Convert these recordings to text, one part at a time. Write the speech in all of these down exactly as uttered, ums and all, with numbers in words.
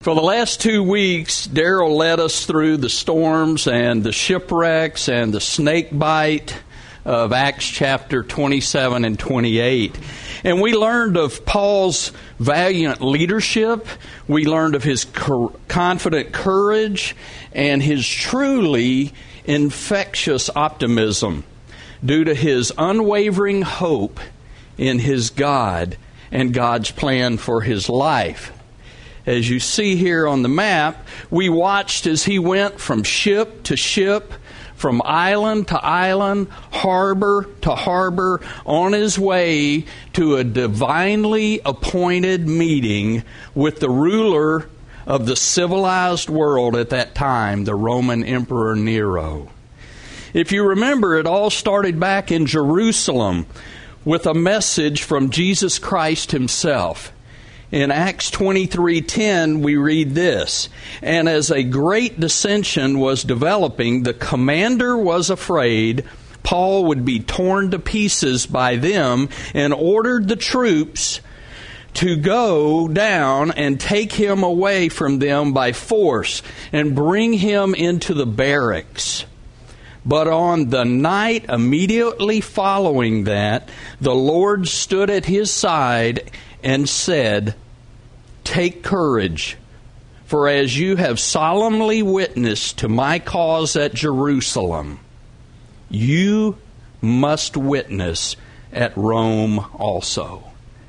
For the last two weeks, Daryl led us through the storms and the shipwrecks and the snake bite of Acts chapter twenty-seven and twenty-eight. And we learned of Paul's valiant leadership. We learned of his cor- confident courage and his truly infectious optimism due to his unwavering hope in his God and God's plan for his life. As you see here on the map, we watched as he went from ship to ship, from island to island, harbor to harbor, on his way to a divinely appointed meeting with the ruler of the civilized world at that time, the Roman Emperor Nero. If you remember, it all started back in Jerusalem with a message from Jesus Christ himself. In Acts twenty-three ten, we read this, "And as a great dissension was developing, the commander was afraid Paul would be torn to pieces by them and ordered the troops to go down and take him away from them by force and bring him into the barracks. But on the night immediately following that, the Lord stood at his side and said, 'Take courage, for as you have solemnly witnessed to my cause at Jerusalem, you must witness at Rome also.'"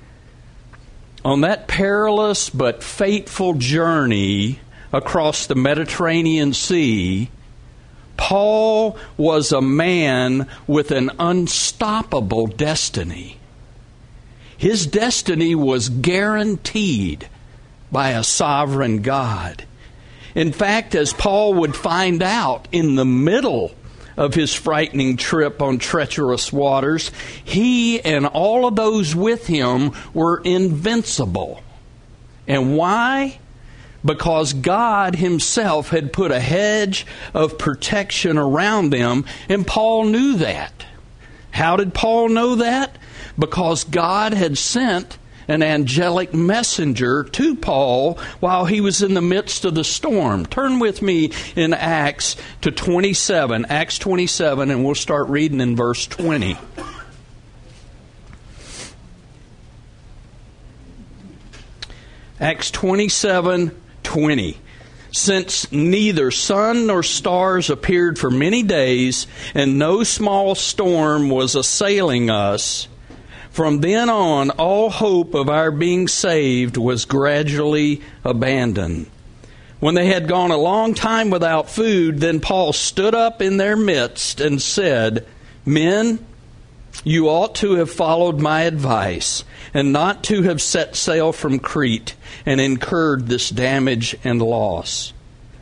On that perilous but fateful journey across the Mediterranean Sea, Paul was a man with an unstoppable destiny. His destiny was guaranteed by a sovereign God. In fact, as Paul would find out in the middle of his frightening trip on treacherous waters, he and all of those with him were invincible. And why? Because God himself had put a hedge of protection around them, and Paul knew that. How did Paul know that? Because God had sent an angelic messenger to Paul while he was in the midst of the storm. Turn with me in Acts to twenty-seven, Acts twenty-seven, and we'll start reading in verse twenty. Acts twenty-seven twenty. "Since neither sun nor stars appeared for many days, and no small storm was assailing us, from then on all hope of our being saved was gradually abandoned. When they had gone a long time without food, then Paul stood up in their midst and said, 'Men, you ought to have followed my advice, and not to have set sail from Crete and incurred this damage and loss.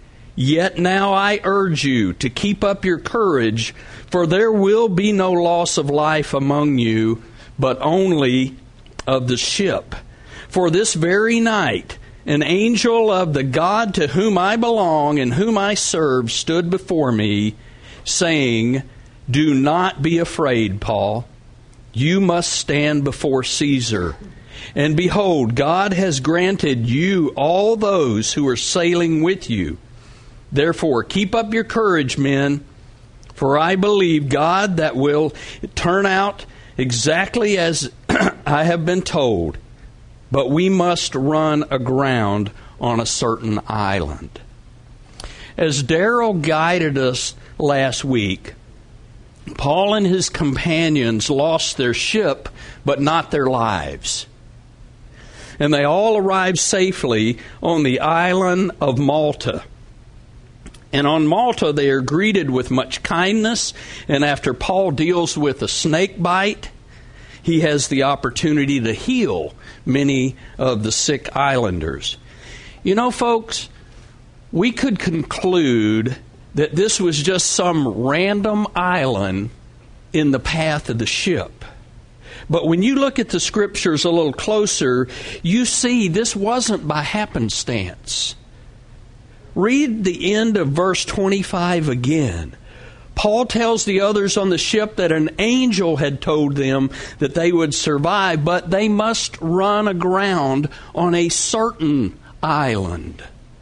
Yet now I urge you to keep up your courage, for there will be no loss of life among you, but only of the ship. For this very night an angel of the God to whom I belong and whom I serve stood before me, saying, "Do not be afraid, Paul. You must stand before Caesar. And behold, God has granted you all those who are sailing with you. Therefore, keep up your courage, men, for I believe God that will turn out exactly as I have been told. But we must run aground on a certain island." As Daryl guided us last week, Paul and his companions lost their ship, but not their lives. And they all arrived safely on the island of Malta. And on Malta, they are greeted with much kindness. And after Paul deals with a snake bite, he has the opportunity to heal many of the sick islanders. You know, folks, we could conclude that this was just some random island in the path of the ship. But when you look at the scriptures a little closer, you see this wasn't by happenstance. Read the end of verse twenty-five again. Paul tells the others on the ship that an angel had told them that they would survive, but they must run aground on a certain island.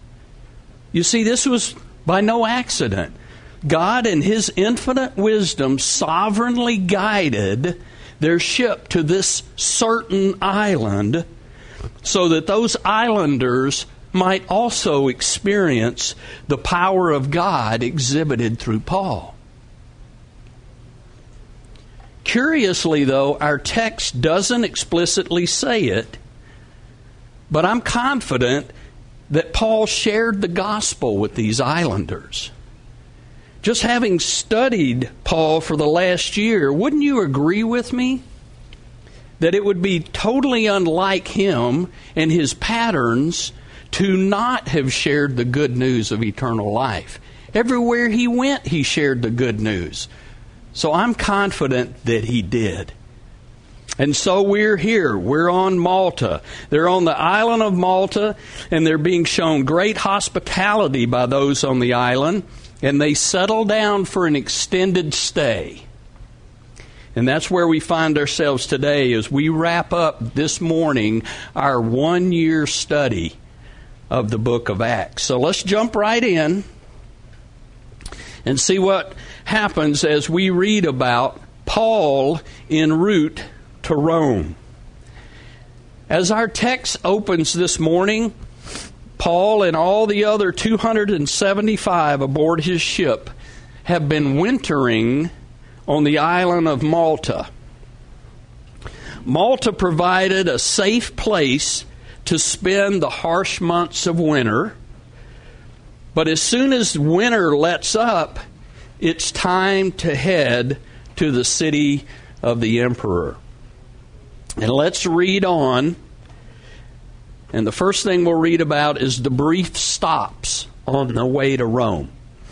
You see, this was by no accident. God, in His infinite wisdom, sovereignly guided their ship to this certain island so that those islanders might also experience the power of God exhibited through Paul. Curiously, though, our text doesn't explicitly say it, but I'm confident that Paul shared the gospel with these islanders. Just having studied Paul for the last year, wouldn't you agree with me that it would be totally unlike him and his patterns to not have shared the good news of eternal life? Everywhere he went, he shared the good news. So I'm confident that he did. And so we're here. We're on Malta. They're on the island of Malta, and they're being shown great hospitality by those on the island, and they settle down for an extended stay. And that's where we find ourselves today as we wrap up this morning our one-year study of the book of Acts. So let's jump right in and see what happens as we read about Paul en route to Rome. As our text opens this morning, Paul and all the other two hundred seventy-five aboard his ship have been wintering on the island of Malta. Malta provided a safe place to spend the harsh months of winter, but as soon as winter lets up, it's time to head to the city of the emperor. And let's read on. And the first thing we'll read about is the brief stops on the way to Rome.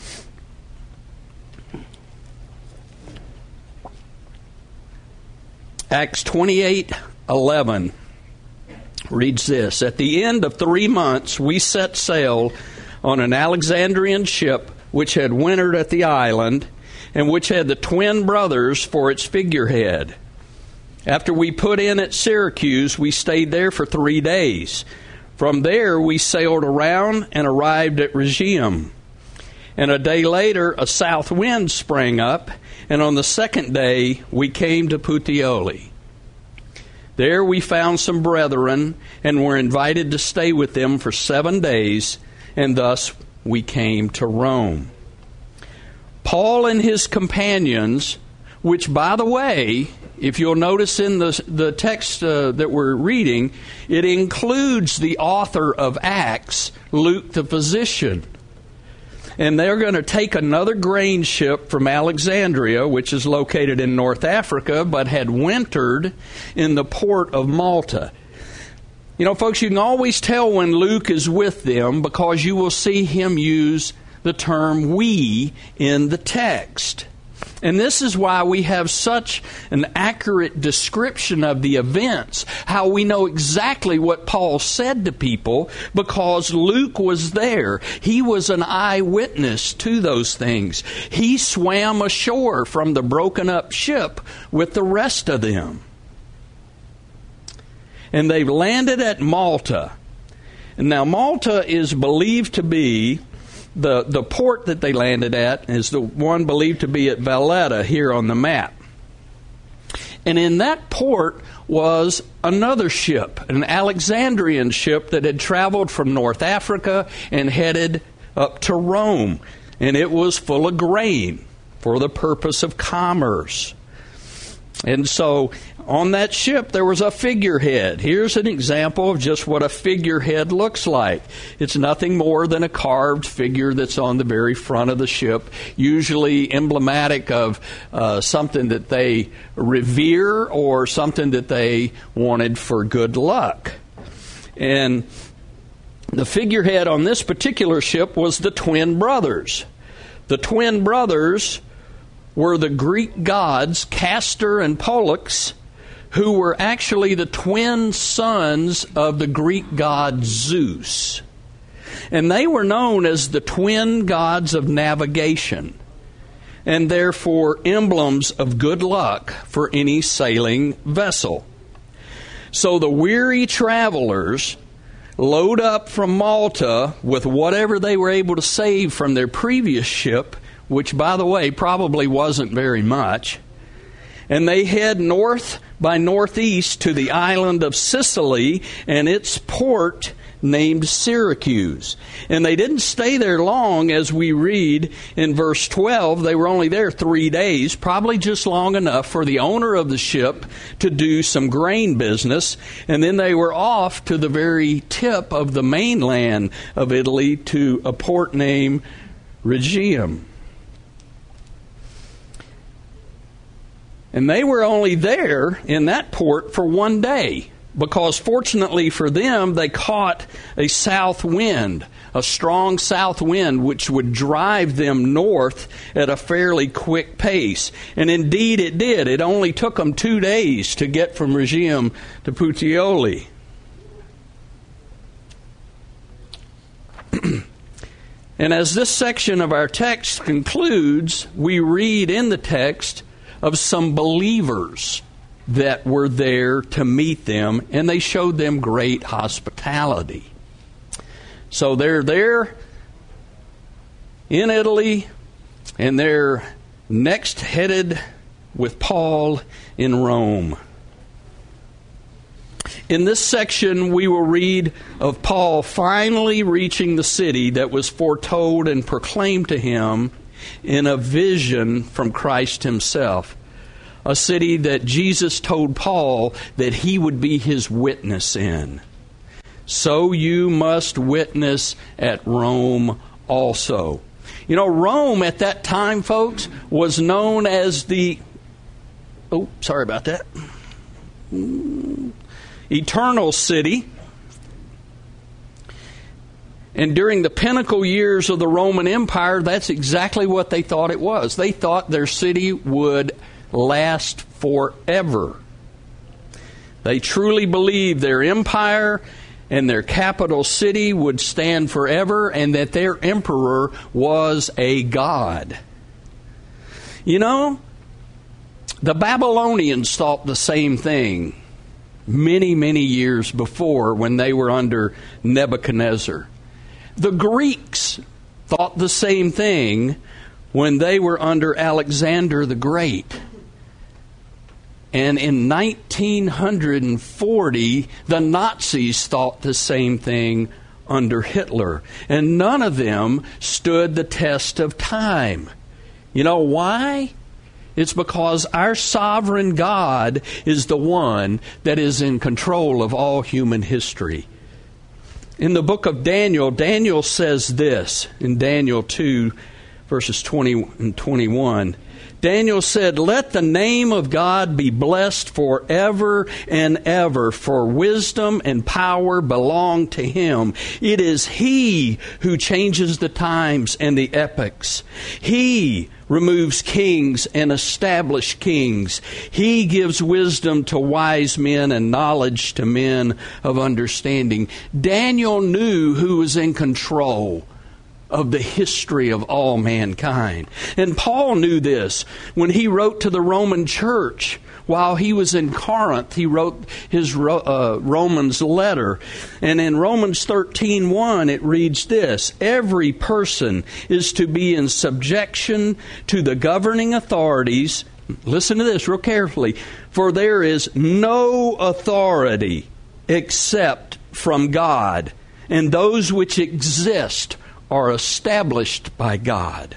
Acts twenty-eight eleven reads this: At the end of three months, we set sail on an Alexandrian ship which had wintered at the island and which had the twin brothers for its figurehead. After we put in at Syracuse, we stayed there for three days. From there, we sailed around and arrived at Rhegium. And a day later, a south wind sprang up, and on the second day, we came to Puteoli. There we found some brethren and were invited to stay with them for seven days, and thus we came to Rome. Paul and his companions, which, by the way, if you'll notice in the, the text uh, that we're reading, it includes the author of Acts, Luke the physician. And they're going to take another grain ship from Alexandria, which is located in North Africa, but had wintered in the port of Malta. You know, folks, you can always tell when Luke is with them because you will see him use the term we in the text. And this is why we have such an accurate description of the events, how we know exactly what Paul said to people, because Luke was there. He was an eyewitness to those things. He swam ashore from the broken up ship with the rest of them. And they've landed at Malta. And now Malta is believed to be The the port that they landed at is the one believed to be at Valletta here on the map. And in that port was another ship, an Alexandrian ship that had traveled from North Africa and headed up to Rome. And it was full of grain for the purpose of commerce. And so on that ship there was a figurehead. Here's an example of just what a figurehead looks like. It's nothing more than a carved figure that's on the very front of the ship, usually emblematic of uh, something that they revere or something that they wanted for good luck. And the figurehead on this particular ship was the twin brothers. The twin brothers were the Greek gods Castor and Pollux, who were actually the twin sons of the Greek god Zeus. And they were known as the twin gods of navigation, and therefore emblems of good luck for any sailing vessel. So the weary travelers load up from Malta with whatever they were able to save from their previous ship, which, by the way, probably wasn't very much, and they head north by northeast to the island of Sicily and its port named Syracuse. And they didn't stay there long, as we read in verse twelve. They were only there three days, probably just long enough for the owner of the ship to do some grain business. And then they were off to the very tip of the mainland of Italy to a port named Rhegium. And they were only there in that port for one day, because fortunately for them, they caught a south wind, a strong south wind, which would drive them north at a fairly quick pace. And indeed it did. It only took them two days to get from Rhegium to Puteoli. And as this section of our text concludes, we read in the text of some believers that were there to meet them, and they showed them great hospitality. So they're there in Italy, and they're next headed with Paul in Rome. In this section, we will read of Paul finally reaching the city that was foretold and proclaimed to him in a vision from Christ himself. A city that Jesus told Paul that he would be his witness in. So you must witness at Rome also. You know, Rome at that time, folks, was known as the, oh, sorry about that, eternal city. And during the pinnacle years of the Roman Empire, that's exactly what they thought it was. They thought their city would last forever. They truly believed their empire and their capital city would stand forever, and that their emperor was a god. You know, the Babylonians thought the same thing many, many years before when they were under Nebuchadnezzar. The Greeks thought the same thing when they were under Alexander the Great. And in nineteen forty, the Nazis thought the same thing under Hitler. And none of them stood the test of time. You know why? It's because our sovereign God is the one that is in control of all human history. In the book of Daniel, Daniel says this in Daniel two, verses twenty and twenty-one. Daniel said, "Let the name of God be blessed forever and ever, for wisdom and power belong to him. It is he who changes the times and the epochs. He removes kings and establishes kings. He gives wisdom to wise men and knowledge to men of understanding." Daniel knew who was in control of the history of all mankind. And Paul knew this when he wrote to the Roman church. While he was in Corinth, he wrote his uh, Romans letter. And in Romans thirteen one, it reads this: "Every person is to be in subjection to the governing authorities." Listen to this real carefully. "For there is no authority except from God, and those which exist are established by God."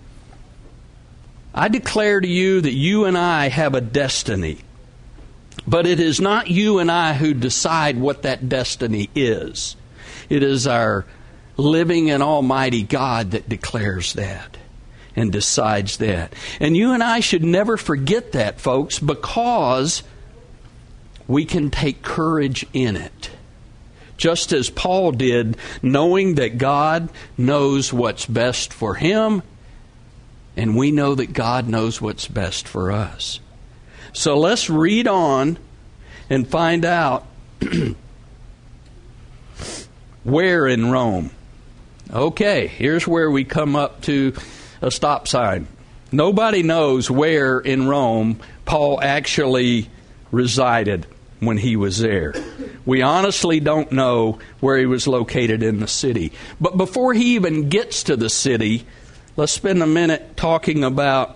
I declare to you that you and I have a destiny, but it is not you and I who decide what that destiny is. It is our living and almighty God that declares that and decides that. And you and I should never forget that, folks, because we can take courage in it. Just as Paul did, knowing that God knows what's best for him, and we know that God knows what's best for us. So let's read on and find out where in Rome. Okay, here's where we come up to a stop sign. Nobody knows where in Rome Paul actually resided when he was there. We honestly don't know where he was located in the city. But before he even gets to the city, let's spend a minute talking about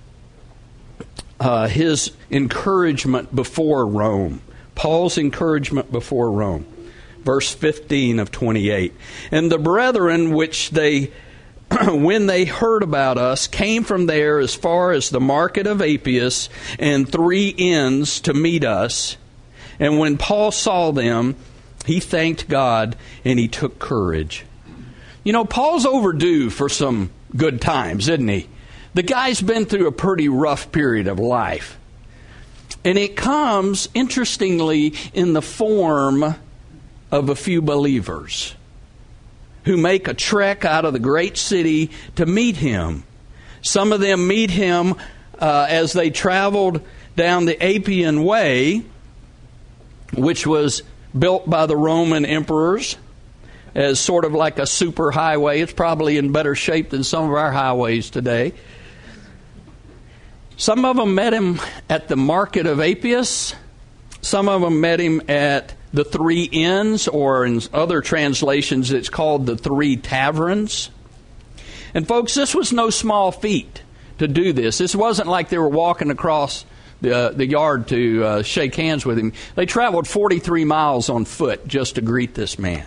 uh, his encouragement before Rome. Paul's encouragement before Rome. Verse fifteen of twenty-eight. And the brethren which they, when they heard about us, came from there as far as the market of Appius and three inns to meet us. And when Paul saw them, he thanked God and he took courage. You know, Paul's overdue for some good times, isn't he? The guy's been through a pretty rough period of life. And it comes, interestingly, in the form of a few believers who make a trek out of the great city to meet him. Some of them meet him uh, as they traveled down the Appian Way, which was built by the Roman emperors as sort of like a super highway. It's probably in better shape than some of our highways today. Some of them met him at the market of Appius. Some of them met him at the three inns, or in other translations it's called the three taverns. And folks, this was no small feat to do this. This wasn't like they were walking across the, uh, the yard to uh, shake hands with him. They traveled forty-three miles on foot just to greet this man.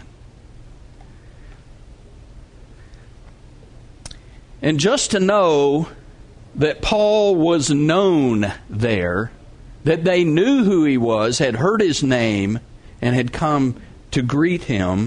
And just to know that Paul was known there, that they knew who he was, had heard his name, and had come to greet him,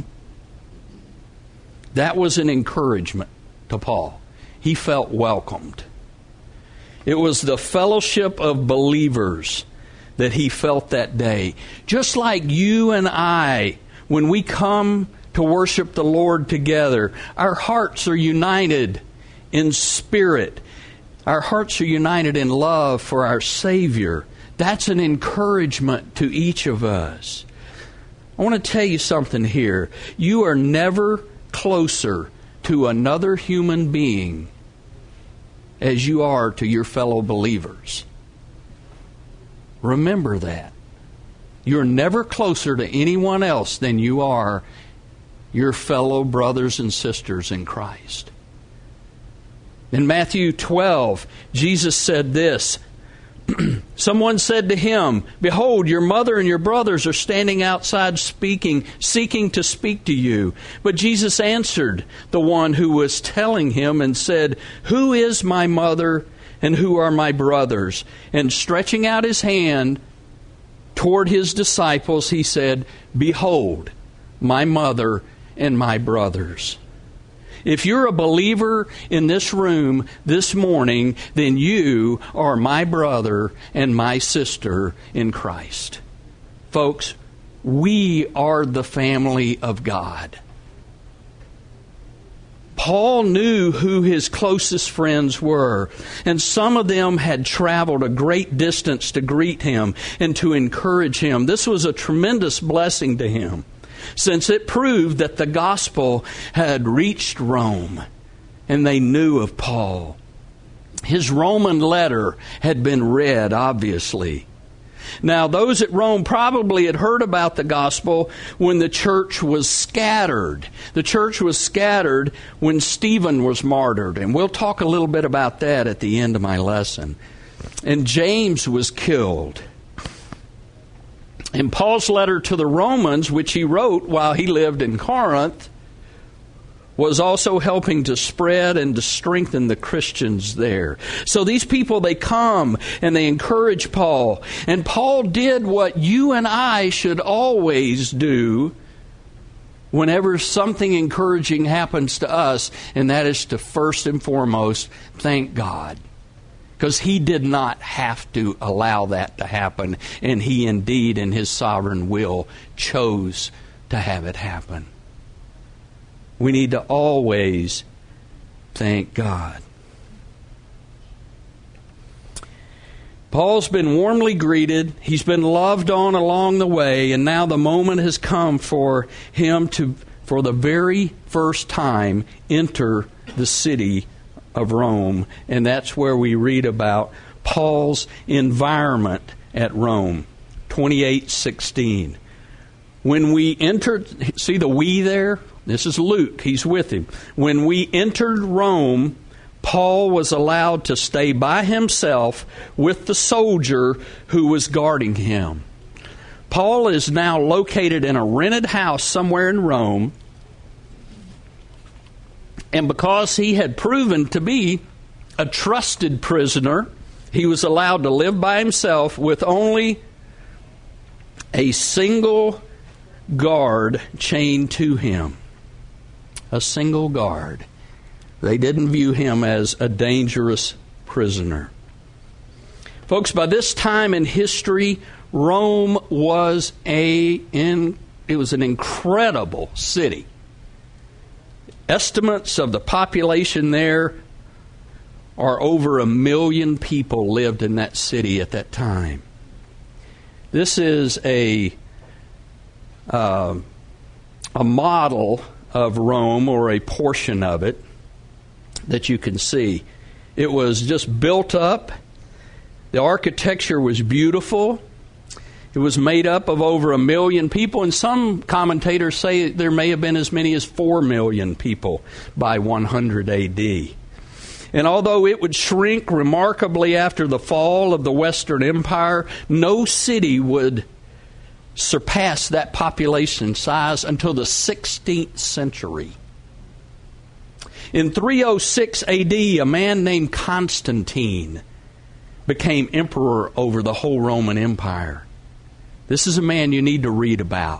that was an encouragement to Paul. He felt welcomed. It was the fellowship of believers that he felt that day. Just like you and I, when we come to worship the Lord together, our hearts are united in spirit. Our hearts are united in love for our Savior. That's an encouragement to each of us. I want to tell you something here. You are never closer to another human being as you are to your fellow believers. Remember that. You're never closer to anyone else than you are your fellow brothers and sisters in Christ. In Matthew twelve, Jesus said this. Someone said to him, "Behold, your mother and your brothers are standing outside speaking, seeking to speak to you." But Jesus answered the one who was telling him and said, "Who is my mother and who are my brothers?" And stretching out his hand toward his disciples, he said, "Behold, my mother and my brothers." If you're a believer in this room this morning, then you are my brother and my sister in Christ. Folks, we are the family of God. Paul knew who his closest friends were, and some of them had traveled a great distance to greet him and to encourage him. This was a tremendous blessing to him, since it proved that the gospel had reached Rome and they knew of Paul. His Roman letter had been read, obviously. Now, those at Rome probably had heard about the gospel when the church was scattered. The church was scattered when Stephen was martyred, and we'll talk a little bit about that at the end of my lesson. And James was killed. In Paul's letter to the Romans, which he wrote while he lived in Corinth, was also helping to spread and to strengthen the Christians there. So these people, they come and they encourage Paul. And Paul did what you and I should always do whenever something encouraging happens to us, and that is to first and foremost thank God. Because he did not have to allow that to happen. And he indeed, in his sovereign will, chose to have it happen. We need to always thank God. Paul's been warmly greeted. He's been loved on along the way. And now the moment has come for him to, for the very first time, enter the city of Rome, and that's where we read about Paul's environment at Rome. twenty-eight sixteen. When we entered, see the we there? This is Luke. He's with him. When we entered Rome, Paul was allowed to stay by himself with the soldier who was guarding him. Paul is now located in a rented house somewhere in Rome. And because he had proven to be a trusted prisoner, he was allowed to live by himself with only a single guard chained to him. A single guard. They didn't view him as a dangerous prisoner. Folks, by this time in history, Rome was a in, it was an incredible city. Estimates of the population there are over a million people lived in that city at that time. This is a uh, a model of Rome, or a portion of it, that you can see. It was just built up. The architecture was beautiful. It was made up of over a million people, and some commentators say there may have been as many as four million people by one hundred A D. And although it would shrink remarkably after the fall of the Western Empire, no city would surpass that population size until the sixteenth century. In three oh six A D, a man named Constantine became emperor over the whole Roman Empire. This is a man you need to read about.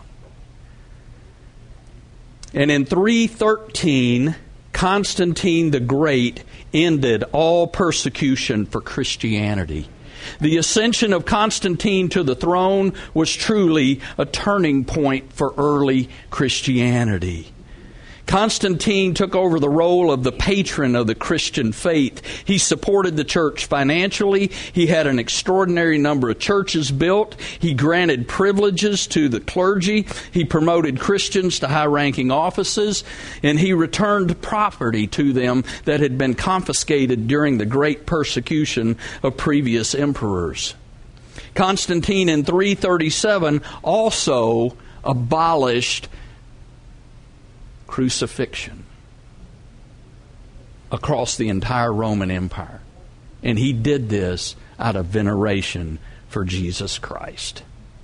And in three thirteen, Constantine the Great ended all persecution for Christianity. The ascension of Constantine to the throne was truly a turning point for early Christianity. Constantine took over the role of the patron of the Christian faith. He supported the church financially. He had an extraordinary number of churches built. He granted privileges to the clergy. He promoted Christians to high-ranking offices. And he returned property to them that had been confiscated during the great persecution of previous emperors. Constantine in three thirty-seven also abolished crucifixion across the entire Roman Empire. And he did this out of veneration for Jesus Christ.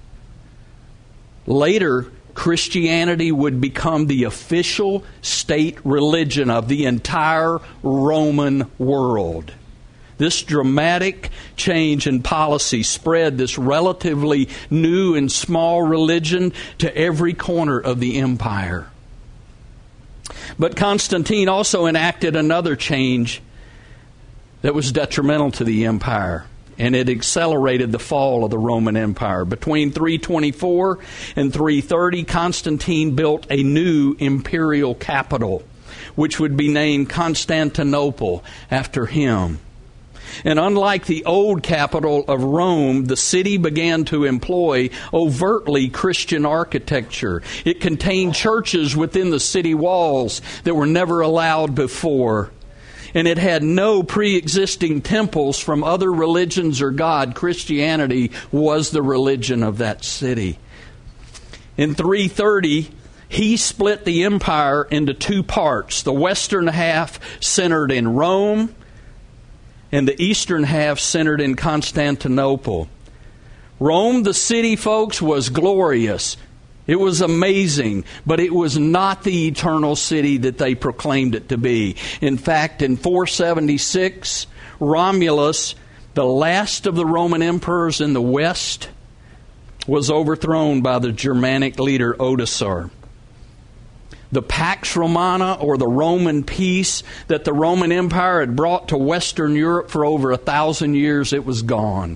Later, Christianity would become the official state religion of the entire Roman world. This dramatic change in policy spread this relatively new and small religion to every corner of the empire. But Constantine also enacted another change that was detrimental to the empire, and it accelerated the fall of the Roman Empire. Between three twenty-four and three thirty, Constantine built a new imperial capital, which would be named Constantinople after him. And unlike the old capital of Rome, the city began to employ overtly Christian architecture. It contained churches within the city walls that were never allowed before. And it had no pre-existing temples from other religions or God. Christianity was the religion of that city. In three thirty, he split the empire into two parts. The western half centered in Rome, and the eastern half centered in Constantinople. Rome, the city, folks, was glorious. It was amazing, but it was not the eternal city that they proclaimed it to be. In fact, in four seventy-six, Romulus, the last of the Roman emperors in the west, was overthrown by the Germanic leader Odoacer. The Pax Romana, or the Roman peace that the Roman Empire had brought to Western Europe for over a thousand years, it was gone.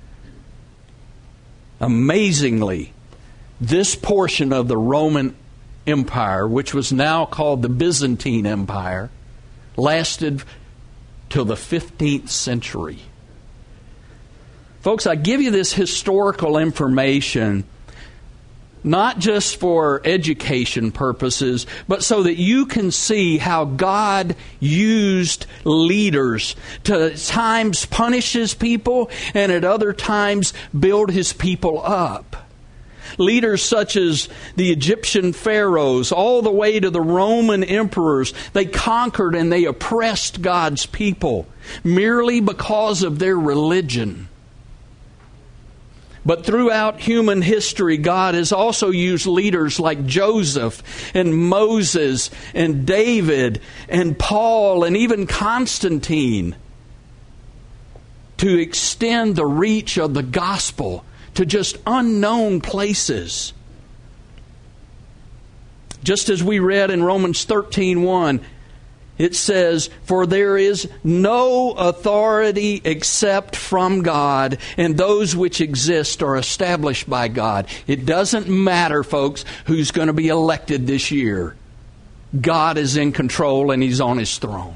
Amazingly, this portion of the Roman Empire, which was now called the Byzantine Empire, lasted till the fifteenth century. Folks, I give you this historical information not just for education purposes, but so that you can see how God used leaders to at times punish His people and at other times build His people up. Leaders such as the Egyptian pharaohs, all the way to the Roman emperors, they conquered and they oppressed God's people merely because of their religion. But throughout human history, God has also used leaders like Joseph and Moses and David and Paul and even Constantine to extend the reach of the gospel to just unknown places. Just as we read in Romans thirteen one, it says, "For there is no authority except from God, and those which exist are established by God." It doesn't matter, folks, who's going to be elected this year. God is in control and He's on His throne.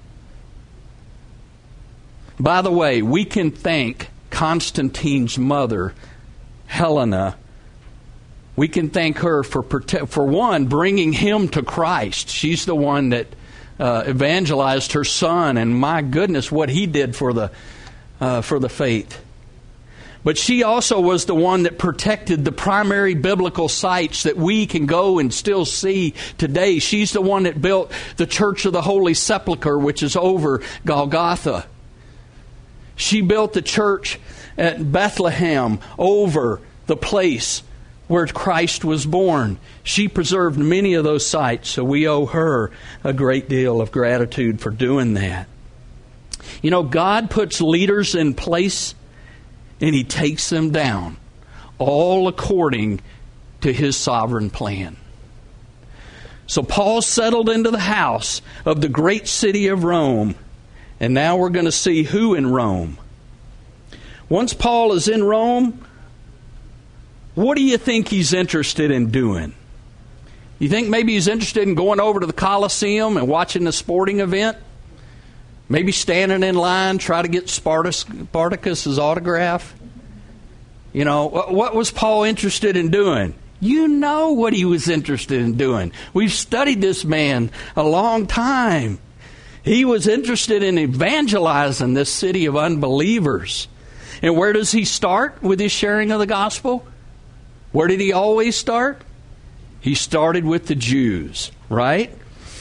By the way, we can thank Constantine's mother, Helena. We can thank her for, for one, bringing him to Christ. She's the one that uh, evangelized her son, and my goodness, what he did for the uh, for the faith. But she also was the one that protected the primary biblical sites that we can go and still see today. She's the one that built the Church of the Holy Sepulchre, which is over Golgotha. She built the church at Bethlehem over the place where Christ was born. She preserved many of those sites, so we owe her a great deal of gratitude for doing that. You know, God puts leaders in place and He takes them down, all according to His sovereign plan. So Paul settled into the house of the great city of Rome, and now we're going to see who in Rome. Once Paul is in Rome, what do you think he's interested in doing? You think maybe he's interested in going over to the Colosseum and watching the sporting event? Maybe standing in line, try to get Spartacus's autograph? You know, what was Paul interested in doing? You know what he was interested in doing. We've studied this man a long time. He was interested in evangelizing this city of unbelievers. And where does he start with his sharing of the gospel? Where did he always start? He started with the Jews, right?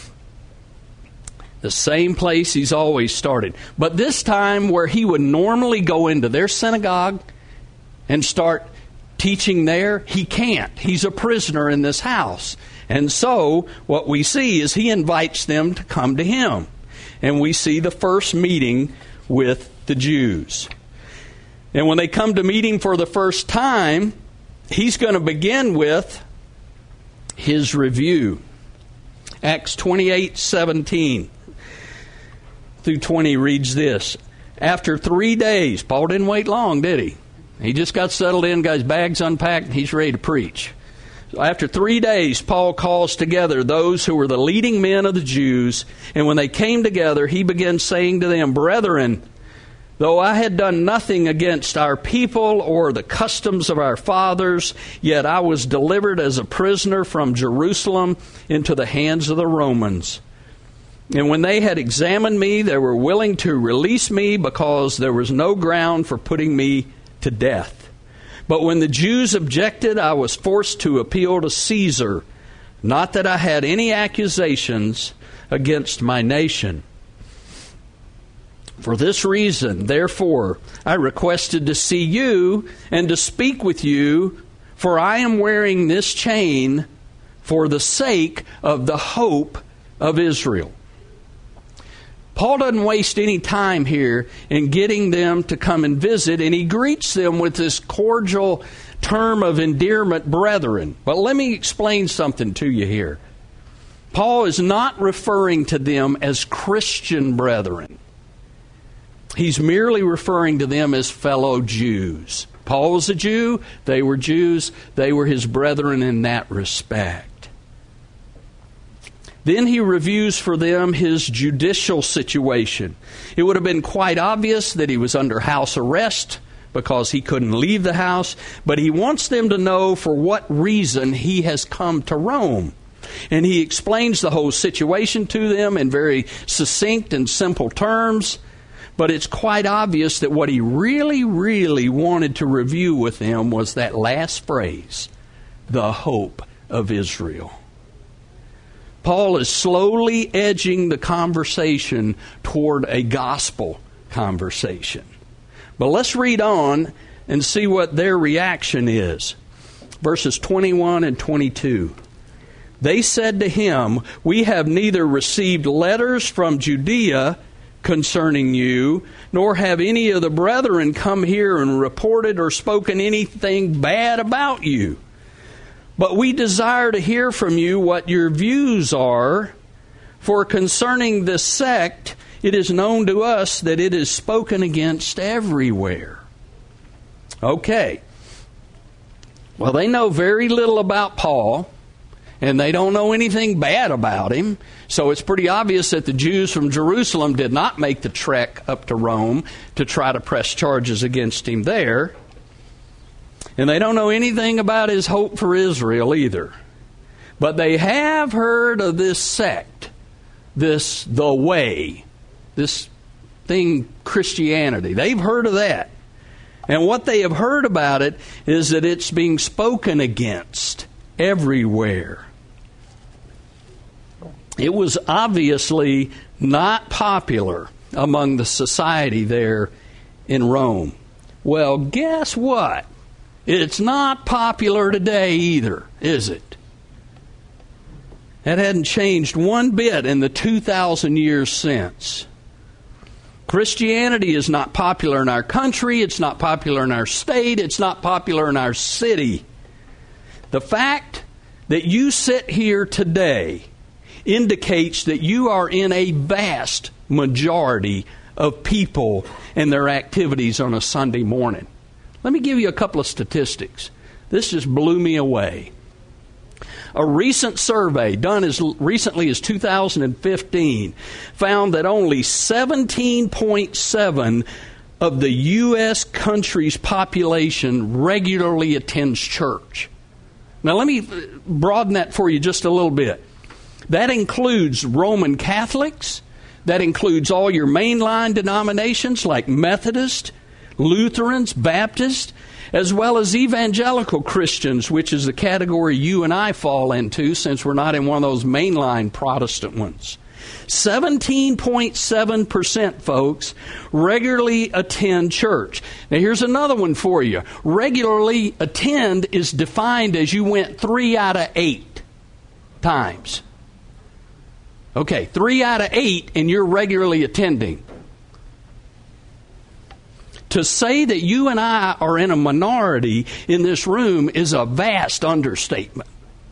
The same place he's always started. But this time, where he would normally go into their synagogue and start teaching there, he can't. He's a prisoner in this house. And so, what we see is he invites them to come to him. And we see the first meeting with the Jews. And when they come to meet him for the first time, he's going to begin with his review. Acts twenty-eight seventeen through twenty reads this. After three days, Paul didn't wait long, did he? He just got settled in, got his bags unpacked, and he's ready to preach. So after three days, Paul calls together those who were the leading men of the Jews, and when they came together, he began saying to them, "Brethren, though I had done nothing against our people or the customs of our fathers, yet I was delivered as a prisoner from Jerusalem into the hands of the Romans. And when they had examined me, they were willing to release me because there was no ground for putting me to death. But when the Jews objected, I was forced to appeal to Caesar, not that I had any accusations against my nation. For this reason, therefore, I requested to see you and to speak with you, for I am wearing this chain for the sake of the hope of Israel." Paul doesn't waste any time here in getting them to come and visit, and he greets them with this cordial term of endearment, brethren. But let me explain something to you here. Paul is not referring to them as Christian brethren. He's merely referring to them as fellow Jews. Paul was a Jew, they were Jews, they were his brethren in that respect. Then he reviews for them his judicial situation. It would have been quite obvious that he was under house arrest because he couldn't leave the house, but he wants them to know for what reason he has come to Rome. And he explains the whole situation to them in very succinct and simple terms. But it's quite obvious that what he really, really wanted to review with them was that last phrase, the hope of Israel. Paul is slowly edging the conversation toward a gospel conversation. But let's read on and see what their reaction is. Verses twenty-one and twenty-two. They said to him, "We have neither received letters from Judea concerning you, nor have any of the brethren come here and reported or spoken anything bad about you. But we desire to hear from you what your views are, for concerning this sect, it is known to us that it is spoken against everywhere." Okay. Well, they know very little about Paul, and they don't know anything bad about him. So it's pretty obvious that the Jews from Jerusalem did not make the trek up to Rome to try to press charges against him there. And they don't know anything about his hope for Israel either. But they have heard of this sect, this the way, this thing, Christianity. They've heard of that. And what they have heard about it is that it's being spoken against everywhere. It was obviously not popular among the society there in Rome. Well, guess what? It's not popular today either, is it? That hadn't changed one bit in the two thousand years since. Christianity is not popular in our country, it's not popular in our state, it's not popular in our city. The fact that you sit here today indicates that you are in a vast majority of people and their activities on a Sunday morning. Let me give you a couple of statistics. This just blew me away. A recent survey done as recently as two thousand fifteen found that only seventeen point seven of the U S country's population regularly attends church. Now let me broaden that for you just a little bit. That includes Roman Catholics. That includes all your mainline denominations like Methodist, Lutherans, Baptists, as well as evangelical Christians, which is the category you and I fall into since we're not in one of those mainline Protestant ones. seventeen point seven percent, folks, regularly attend church. Now, here's another one for you. Regularly attend is defined as you went three out of eight times. Okay, three out of eight, and you're regularly attending. To say that you and I are in a minority in this room is a vast understatement.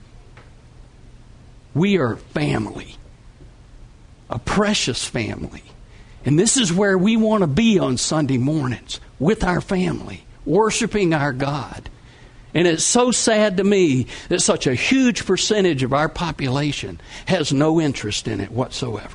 We are family, a precious family. And this is where we want to be on Sunday mornings, with our family, worshiping our God. And it's so sad to me that such a huge percentage of our population has no interest in it whatsoever.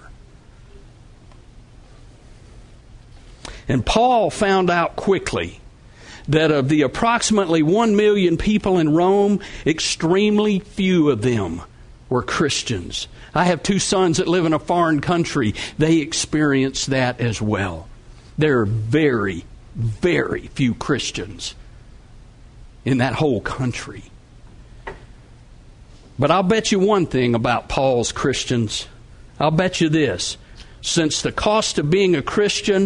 And Paul found out quickly that of the approximately one million people in Rome, extremely few of them were Christians. I have two sons that live in a foreign country. They experience that as well. There are very, very few Christians in that whole country. But I'll bet you one thing about Paul's Christians. I'll bet you this. Since the cost of being a Christian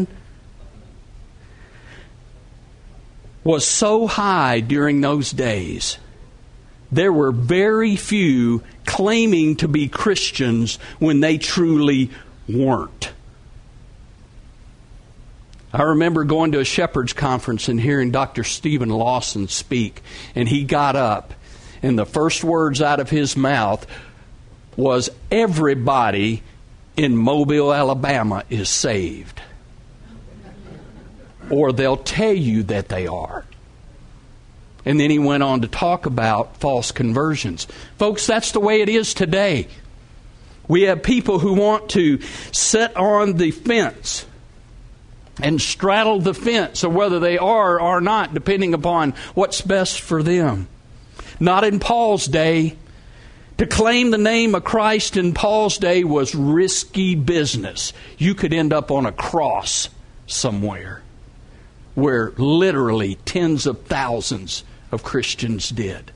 was so high during those days, there were very few claiming to be Christians when they truly weren't. I remember going to a shepherd's conference and hearing Doctor Stephen Lawson speak, and he got up, and the first words out of his mouth was, "Everybody in Mobile, Alabama is saved." Or they'll tell you that they are. And then he went on to talk about false conversions. Folks, that's the way it is today. We have people who want to sit on the fence and straddle the fence of whether they are or not, depending upon what's best for them. Not in Paul's day. To claim the name of Christ in Paul's day was risky business. You could end up on a cross somewhere where literally tens of thousands of Christians did.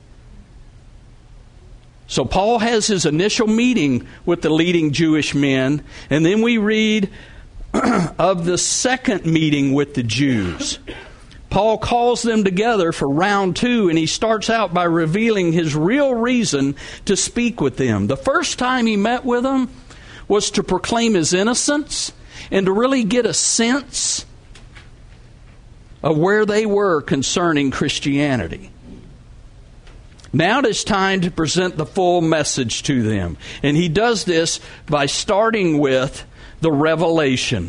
So Paul has his initial meeting with the leading Jewish men, and then we read of the second meeting with the Jews. Paul calls them together for round two, and he starts out by revealing his real reason to speak with them. The first time he met with them was to proclaim his innocence and to really get a sense of where they were concerning Christianity. Now it is time to present the full message to them. And he does this by starting with the revelation.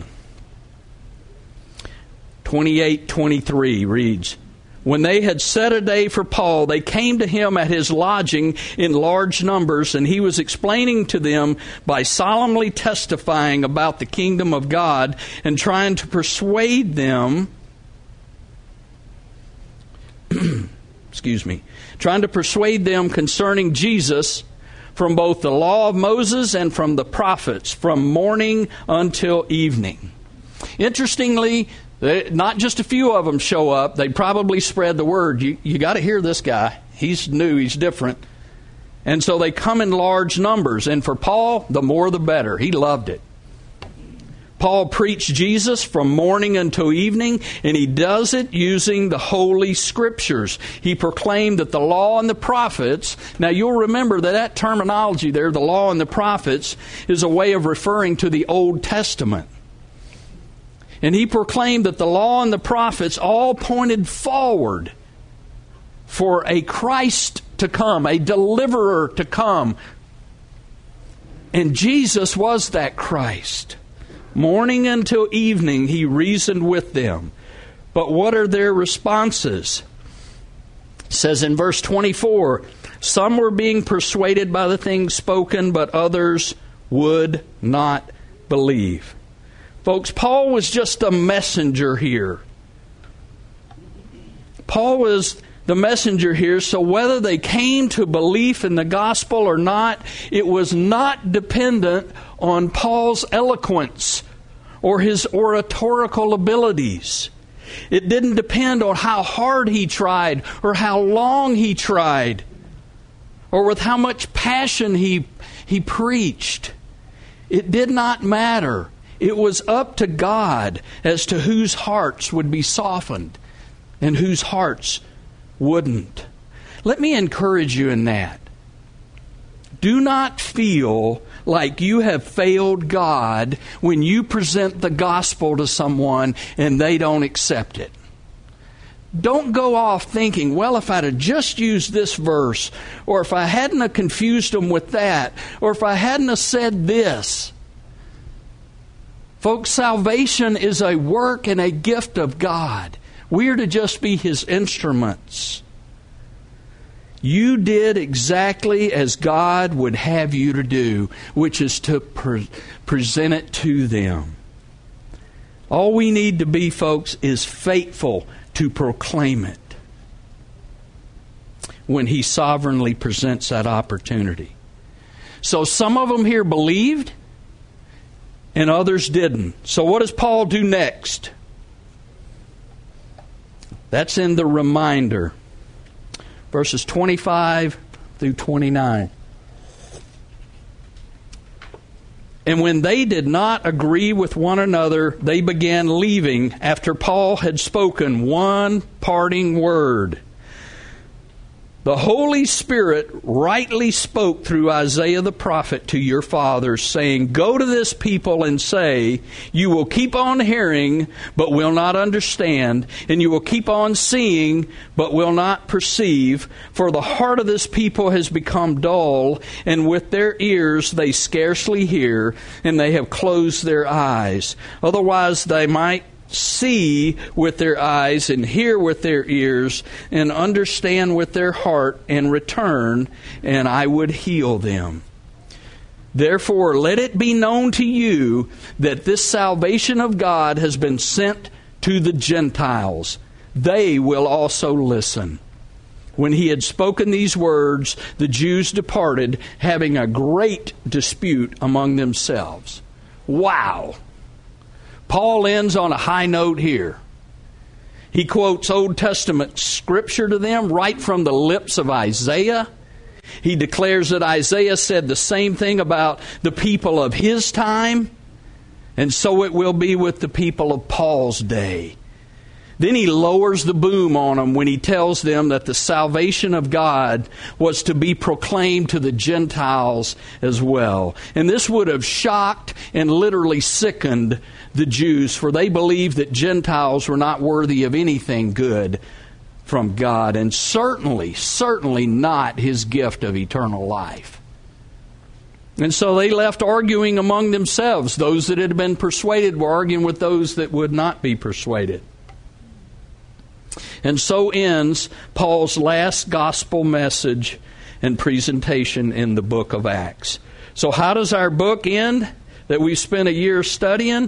twenty-eight twenty-three reads, "When they had set a day for Paul, they came to him at his lodging in large numbers, and he was explaining to them by solemnly testifying about the kingdom of God and trying to persuade them excuse me, trying to persuade them concerning Jesus from both the law of Moses and from the prophets, from morning until evening." Interestingly, not just a few of them show up. They probably spread the word. You, you got to hear this guy. He's new. He's different. And so they come in large numbers. And for Paul, the more the better. He loved it. Paul preached Jesus from morning until evening, and he does it using the Holy Scriptures. He proclaimed that the law and the prophets, now you'll remember that that terminology there, the law and the prophets, is a way of referring to the Old Testament. And he proclaimed that the law and the prophets all pointed forward for a Christ to come, a deliverer to come. And Jesus was that Christ. Morning until evening, he reasoned with them. But what are their responses? It says in verse twenty-four, "Some were being persuaded by the things spoken, but others would not believe." Folks, Paul was just a messenger here. Paul was the messenger here, so whether they came to belief in the gospel or not, it was not dependent on Paul's eloquence or his oratorical abilities. It didn't depend on how hard he tried or how long he tried or with how much passion he, he preached. It did not matter. It was up to God as to whose hearts would be softened and whose hearts wouldn't. Let me encourage you in that. Do not feel like you have failed God when you present the gospel to someone and they don't accept it. Don't go off thinking, well, if I'd have just used this verse, or if I hadn't have confused them with that, or if I hadn't have said this. Folks, salvation is a work and a gift of God. We are to just be His instruments. You did exactly as God would have you to do, which is to pre- present it to them. All we need to be, folks, is faithful to proclaim it when He sovereignly presents that opportunity. So some of them here believed and others didn't. So what does Paul do next? That's in the reminder. Verses twenty-five through twenty-nine. "And when they did not agree with one another, they began leaving after Paul had spoken one parting word. The Holy Spirit rightly spoke through Isaiah the prophet to your fathers, saying, 'Go to this people and say, you will keep on hearing, but will not understand, and you will keep on seeing, but will not perceive. For the heart of this people has become dull, and with their ears they scarcely hear, and they have closed their eyes. Otherwise they might see with their eyes and hear with their ears and understand with their heart and return, and I would heal them. Therefore, let it be known to you that this salvation of God has been sent to the Gentiles. They will also listen.' When he had spoken these words, the Jews departed, having a great dispute among themselves." Wow! Paul ends on a high note here. He quotes Old Testament scripture to them right from the lips of Isaiah. He declares that Isaiah said the same thing about the people of his time, and so it will be with the people of Paul's day. Then he lowers the boom on them when he tells them that the salvation of God was to be proclaimed to the Gentiles as well. And this would have shocked and literally sickened the Jews, for they believed that Gentiles were not worthy of anything good from God, and certainly, certainly not His gift of eternal life. And so they left arguing among themselves. Those that had been persuaded were arguing with those that would not be persuaded. And so ends Paul's last gospel message and presentation in the book of Acts. So how does our book end that we spent a year studying?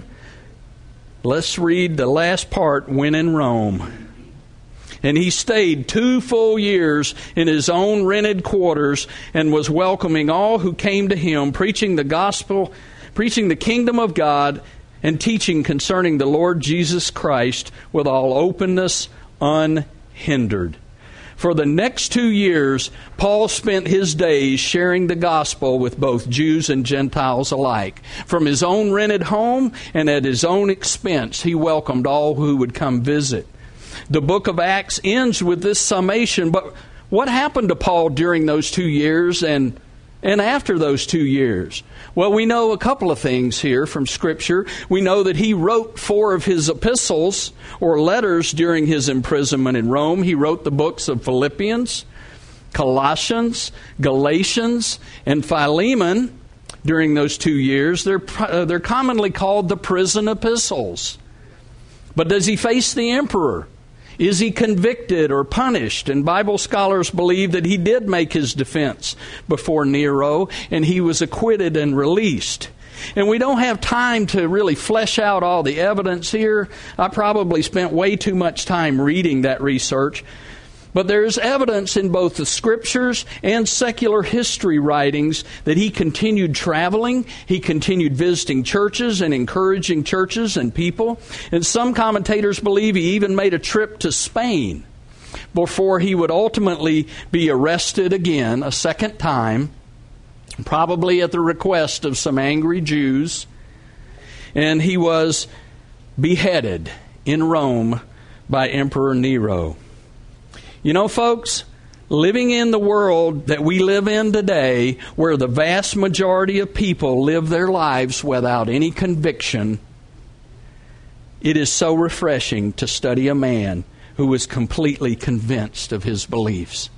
Let's read the last part, when in Rome. And he stayed two full years in his own rented quarters and was welcoming all who came to him, preaching the gospel, preaching the kingdom of God, and teaching concerning the Lord Jesus Christ with all openness, unhindered. For the next two years, Paul spent his days sharing the gospel with both Jews and Gentiles alike. From his own rented home and at his own expense, he welcomed all who would come visit. The book of Acts ends with this summation, but what happened to Paul during those two years and and after those two years? Well, we know a couple of things here from Scripture. We know that he wrote four of his epistles or letters during his imprisonment in Rome. He wrote the books of Philippians, Colossians, Galatians, and Philemon during those two years. They're, uh, they're commonly called the prison epistles. But does he face the emperor? Is he convicted or punished? And Bible scholars believe that he did make his defense before Nero, and he was acquitted and released. And we don't have time to really flesh out all the evidence here. I probably spent way too much time reading that research. But there is evidence in both the Scriptures and secular history writings that he continued traveling, he continued visiting churches and encouraging churches and people. And some commentators believe he even made a trip to Spain before he would ultimately be arrested again a second time, probably at the request of some angry Jews. And he was beheaded in Rome by Emperor Nero. You know, folks, living in the world that we live in today, where the vast majority of people live their lives without any conviction, it is so refreshing to study a man who is completely convinced of his beliefs.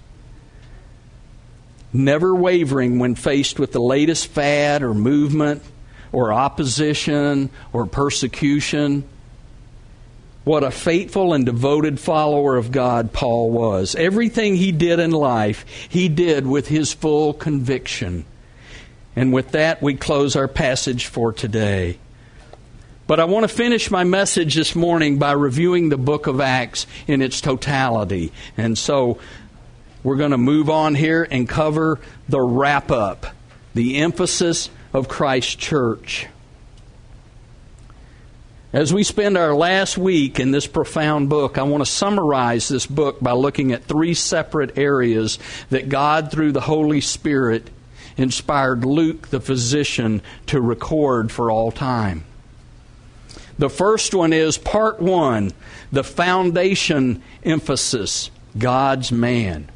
Never wavering when faced with the latest fad or movement or opposition or persecution. What a faithful and devoted follower of God Paul was. Everything he did in life, he did with his full conviction. And with that, we close our passage for today. But I want to finish my message this morning by reviewing the book of Acts in its totality. And so we're going to move on here and cover the wrap-up, the emphasis of Christ's church. As we spend our last week in this profound book, I want to summarize this book by looking at three separate areas that God, through the Holy Spirit, inspired Luke, the physician, to record for all time. The first one is part one, the foundation emphasis, God's man.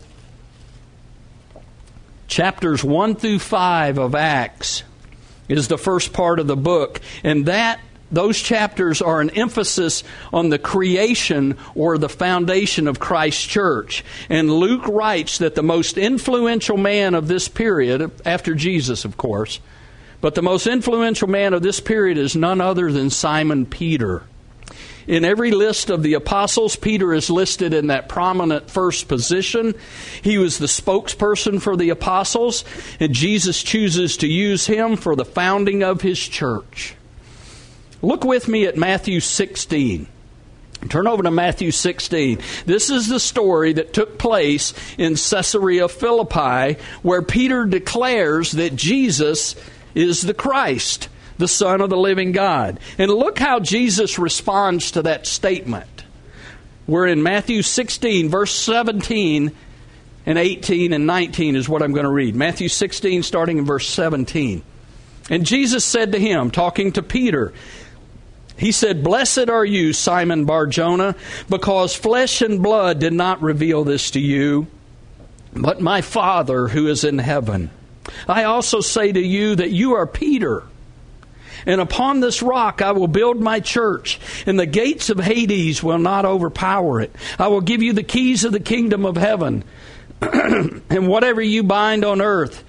Chapters one through five of Acts is the first part of the book, and that those chapters are an emphasis on the creation or the foundation of Christ's church. And Luke writes that the most influential man of this period, after Jesus, of course, but the most influential man of this period is none other than Simon Peter. In every list of the apostles, Peter is listed in that prominent first position. He was the spokesperson for the apostles, and Jesus chooses to use him for the founding of his church. Look with me at Matthew sixteen. Turn over to Matthew sixteen. This is the story that took place in Caesarea Philippi, where Peter declares that Jesus is the Christ, the Son of the living God. And look how Jesus responds to that statement. We're in Matthew sixteen, verse seventeen and eighteen and nineteen is what I'm going to read. Matthew sixteen, starting in verse seventeen. And Jesus said to him, talking to Peter, He said, "Blessed are you, Simon Bar-Jonah, because flesh and blood did not reveal this to you, but my Father who is in heaven. I also say to you that you are Peter, and upon this rock I will build my church, and the gates of Hades will not overpower it. I will give you the keys of the kingdom of heaven, and whatever you bind on earth,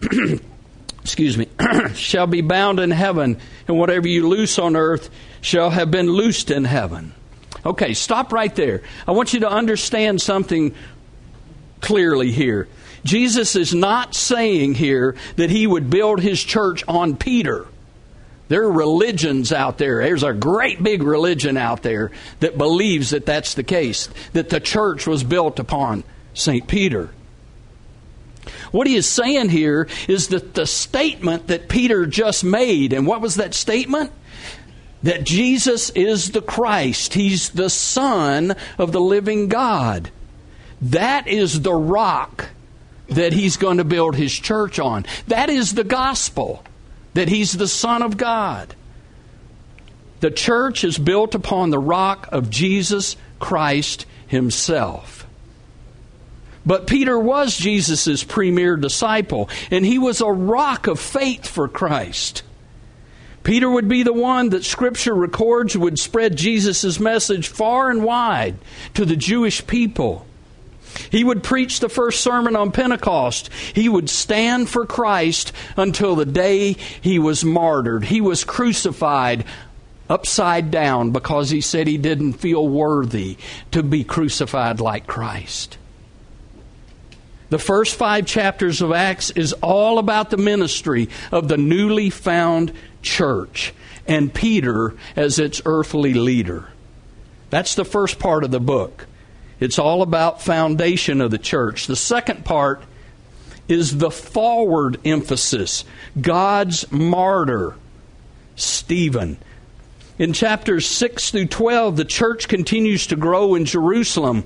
excuse me, shall be bound in heaven, and whatever you loose on earth shall have been loosed in heaven." Okay, stop right there. I want you to understand something clearly here. Jesus is not saying here that he would build his church on Peter. There are religions out there. There's a great big religion out there that believes that that's the case, that the church was built upon Saint Peter. What he is saying here is that the statement that Peter just made, and what was that statement? That Jesus is the Christ. He's the Son of the living God. That is the rock that he's going to build his church on. That is the gospel, that he's the Son of God. The church is built upon the rock of Jesus Christ himself. But Peter was Jesus' premier disciple, and he was a rock of faith for Christ. Peter would be the one that Scripture records would spread Jesus' message far and wide to the Jewish people. He would preach the first sermon on Pentecost. He would stand for Christ until the day he was martyred. He was crucified upside down because he said he didn't feel worthy to be crucified like Christ. The first five chapters of Acts is all about the ministry of the newly found church and Peter as its earthly leader. That's the first part of the book. It's all about foundation of the church. The second part is the forward emphasis. God's martyr, Stephen. In chapters six through twelve, the church continues to grow in Jerusalem.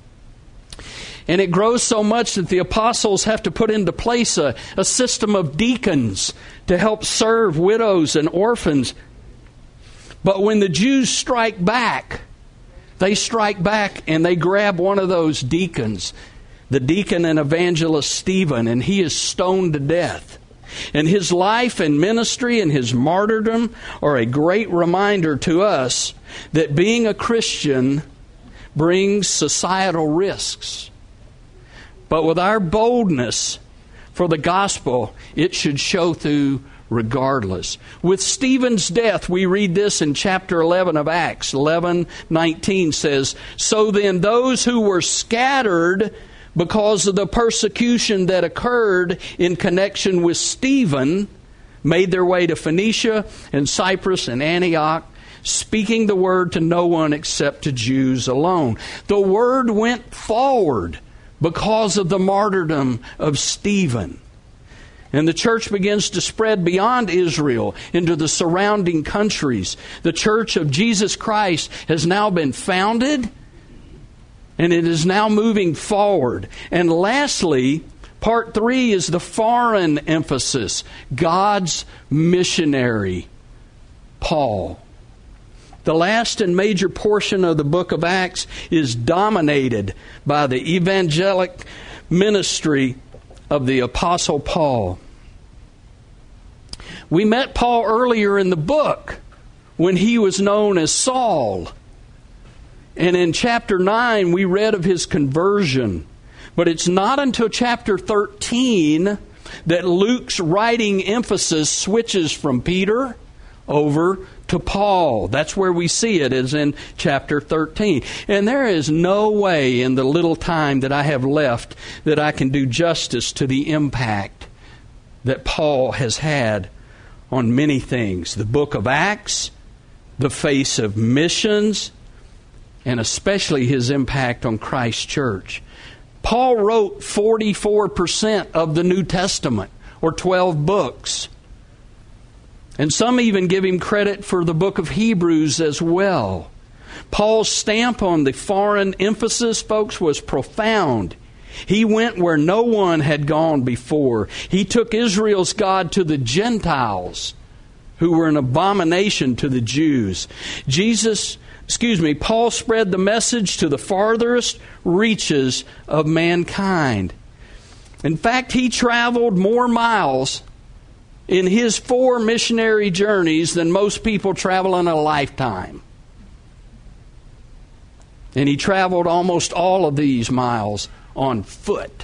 And it grows so much that the apostles have to put into place a, a system of deacons to help serve widows and orphans. But when the Jews strike back, they strike back and they grab one of those deacons, the deacon and evangelist Stephen, and he is stoned to death. And his life and ministry and his martyrdom are a great reminder to us that being a Christian brings societal risks. But with our boldness for the gospel, it should show through regardless. With Stephen's death, we read this in chapter eleven of Acts. eleven nineteen says, "So then those who were scattered because of the persecution that occurred in connection with Stephen made their way to Phoenicia and Cyprus and Antioch, speaking the word to no one except to Jews alone." The word went forward because of the martyrdom of Stephen. And the church begins to spread beyond Israel into the surrounding countries. The church of Jesus Christ has now been founded, and it is now moving forward. And lastly, part three is the foreign emphasis. God's missionary, Paul. The last and major portion of the book of Acts is dominated by the evangelic ministry of the Apostle Paul. We met Paul earlier in the book when he was known as Saul. And in chapter nine, we read of his conversion. But it's not until chapter thirteen that Luke's writing emphasis switches from Peter over to Paul. That's where we see it, is in chapter thirteen. And there is no way in the little time that I have left that I can do justice to the impact that Paul has had on many things. The book of Acts, the face of missions, and especially his impact on Christ's church. Paul wrote forty-four percent of the New Testament, or twelve books. And some even give him credit for the book of Hebrews as well. Paul's stamp on the foreign emphasis, folks, was profound. He went where no one had gone before. He took Israel's God to the Gentiles, who were an abomination to the Jews. Jesus, excuse me, Paul spread the message to the farthest reaches of mankind. In fact, he traveled more miles in his four missionary journeys than most people travel in a lifetime. And he traveled almost all of these miles on foot.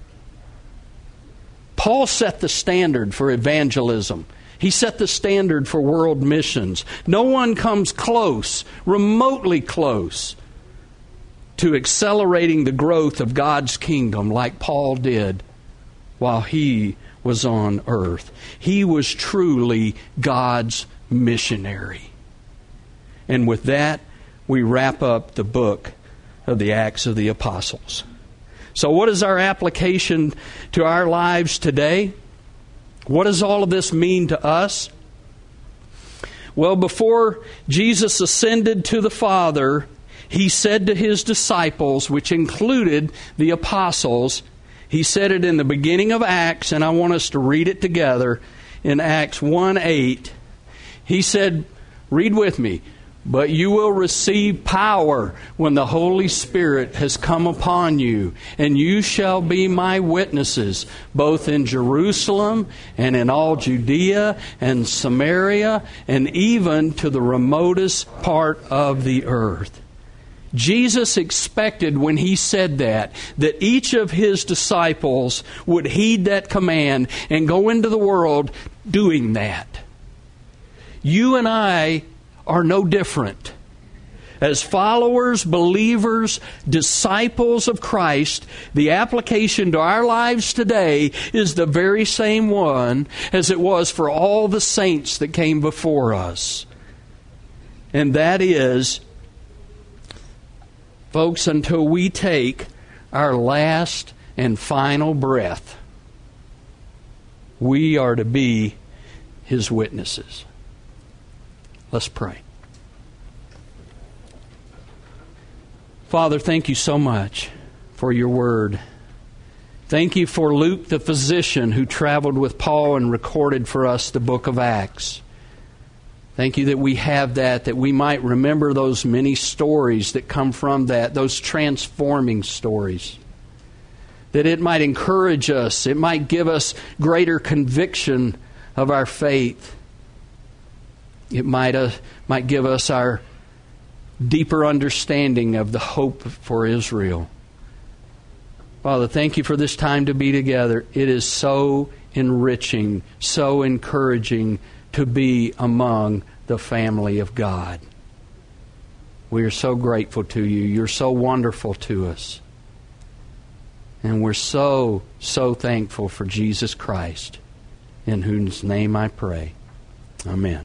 Paul set the standard for evangelism. He set the standard for world missions. No one comes close, remotely close, to accelerating the growth of God's kingdom like Paul did while he was on earth. He was truly God's missionary. And with that, we wrap up the book of the Acts of the Apostles. So what is our application to our lives today? What does all of this mean to us? Well, before Jesus ascended to the Father, He said to His disciples, which included the apostles, He said it in the beginning of Acts, and I want us to read it together in Acts one eight. He said, read with me, "But you will receive power when the Holy Spirit has come upon you, and you shall be my witnesses, both in Jerusalem and in all Judea and Samaria, and even to the remotest part of the earth." Jesus expected when He said that, that each of His disciples would heed that command and go into the world doing that. You and I are no different. As followers, believers, disciples of Christ, the application to our lives today is the very same one as it was for all the saints that came before us. And that is, folks, until we take our last and final breath, we are to be His witnesses. Let's pray. Father, thank you so much for your word. Thank you for Luke, the physician, who traveled with Paul and recorded for us the book of Acts. Thank you that we have that, that we might remember those many stories that come from that, those transforming stories. That it might encourage us, it might give us greater conviction of our faith. It might, uh, might give us our deeper understanding of the hope for Israel. Father, thank you for this time to be together. It is so enriching, so encouraging to be among the family of God. We are so grateful to you. You're so wonderful to us. And we're so, so thankful for Jesus Christ, in whose name I pray. Amen.